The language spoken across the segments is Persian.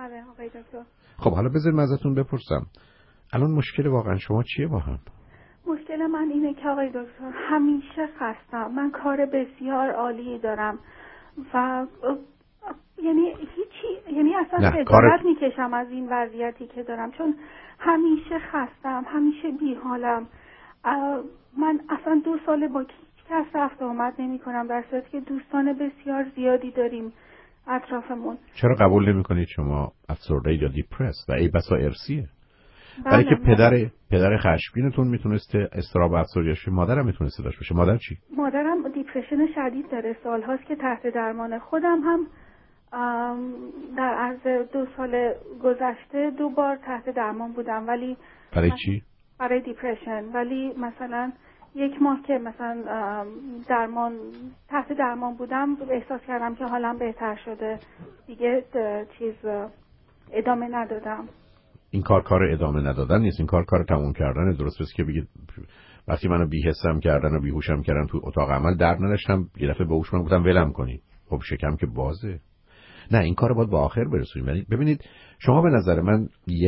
بله آقای دکتر. خب حالا بذارید من ازتون بپرسم الان مشکل واقعا شما چیه با هم؟ مشکل من اینه که آقای دکتر همیشه خستم. من کار بسیار عالی دارم و یعنی هیچی، یعنی اصلا خجالت میکشم از این وضعیتی که دارم، چون همیشه خستم، همیشه بیحالم. من اصلا 2 سال با هیچ کس رفت آمد نمی کنم، در صورتی که دوستان بسیار زیادی داریم اطرافمون. چرا قبول نمی کنید شما افسرده یا دیپرس و ای بسا ارسیه؟ برای که پدر خشمگینتون میتونسته اضطراب افسردگی، مادرم میتونسته داشته باشه. مادر چی؟ مادرم دیپرشن شدید داره، سالهاست که تحت درمان. خودم هم در عرض 2 سال گذشته 2 بار تحت درمان بودم. ولی برای چی؟ برای دیپرشن. ولی مثلا 1 ماه که مثلا تحت درمان بودم احساس کردم که حالم بهتر شده، دیگه ادامه ندادم. این کار ادامه ندادن نیست، این کار تموم کردن. درست است که بگید وقتی منو بی‌حسم کردن و بیهوشم کردن تو اتاق عمل درد نداشتم، یه دفعه به هوش من گفتم ولم کنید. خب شکم که بازه. نه این کارو باید به آخر برسونیم. یعنی ببینید شما به نظر من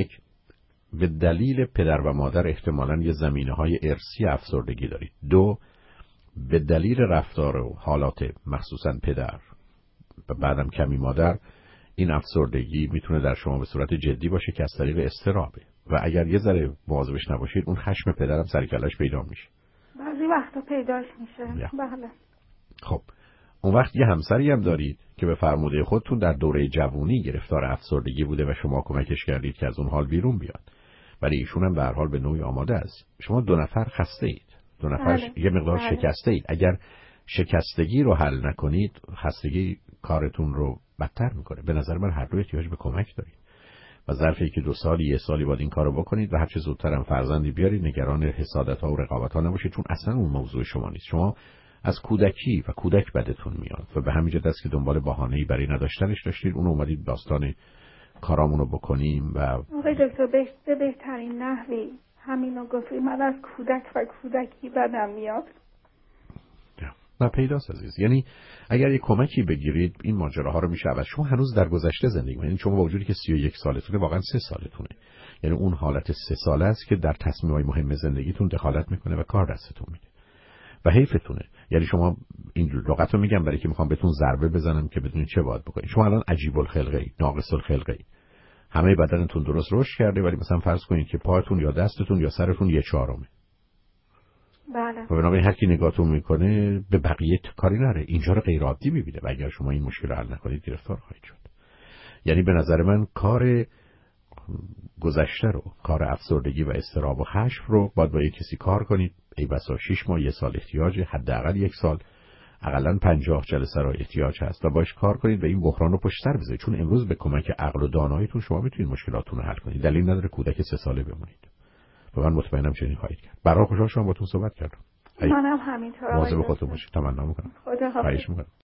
به دلیل پدر و مادر احتمالاً یه زمینه‌های ارثی افسردگی دارید. 2 به دلیل رفتار و حالات مخصوصاً پدر و بعدم کمی مادر این افسردگی میتونه در شما به صورت جدی باشه که از طریق اضطرابه و اگر یه ذره مواظبش نباشید اون خشم پدرم سر کله‌اش پیدا میشه. بعضی وقتا پیداش میشه. بله. خب اون وقت یه همسری هم دارید که به فرموده خودتون در دوره جوانی گرفتار افسردگی بوده و شما کمکش کردید که از اون حال بیرون بیاد. ولی ایشون هم به هر حال به نوعی آماده است. شما 2 نفر خسته اید. 2 نفر یه مقدار شکسته اید. اگر شکستگی رو حل نکنید خستگی کارتون رو بدتر میکنه. به نظر من هر دو احتیاج به کمک دارید و ظرفی که 2 سالی 1 سالی باید این کارو بکنید و هر چه زودتر هم فرزندی بیارید. نگران حسادت‌ها و رقابت‌ها نباشید، چون اصلا اون موضوع شما نیست. شما از کودکی و کودک بدتون میاد و به همین جهت است که دنبال بهانه‌ای برای نداشتنش داشتید. اون اومدید داستان کارامونو بکنیم و آقای دکتر به بهترین نحوی همینو گفتید. من از کودکی بدم میاد. نه پیداست عزیز. یعنی اگر یک کمکی بگیرید این ماجراها رو میشه عوض. شما هنوز در گذشته زندگی می‌کنید. شما با وجودی که 31 سالتونه واقعا 3 سالتونه. یعنی اون حالت 3 ساله است که در تصمیم‌های مهم زندگیتون دخالت میکنه و کار دستتون میده. و حیفتونه. یعنی شما این لغت رو میگم برای که میخوام بهتون ضربه بزنم که بدونید چه باید بکنید. شما الان عجیب الخلقه ای، ناقص الخلقه ای. همه بدنتون درست رشد کرده ولی مثلا فرض کنید که پاتون یا دستتون یا سرتون 1/4. بله. و بنابراین هر کی نگاهتون میکنه به بقیه کاری نره، اینجا رو غیر عادی میبینه و اگر شما این مشکل رو حل نکنید گرفتار خواهید شد. یعنی به نظر من کار گذشته رو، کار افسردگی و اضطراب و خشم رو باید با یک کسی کار کنید. ای بسا 6 ماه 1 سال احتیاج، حداقل 1 سال، حداقل 50 جلسه را احتیاج هست و باش کار کنید و این بحران رو پشت سر بذارید. چون امروز به کمک عقل و داناییتون شما میتونید مشکلاتتون رو حل کنید. دلیل نداره کودک 3 ساله بمونید. و من مطمئنم چنین خواهید کرد. برای خوشحال شدم باهاتون صحبت کردم. منم همینطور. مواظب خودتون باشید. تمنا میکنم. خدا حافظ. خواهش میکنم.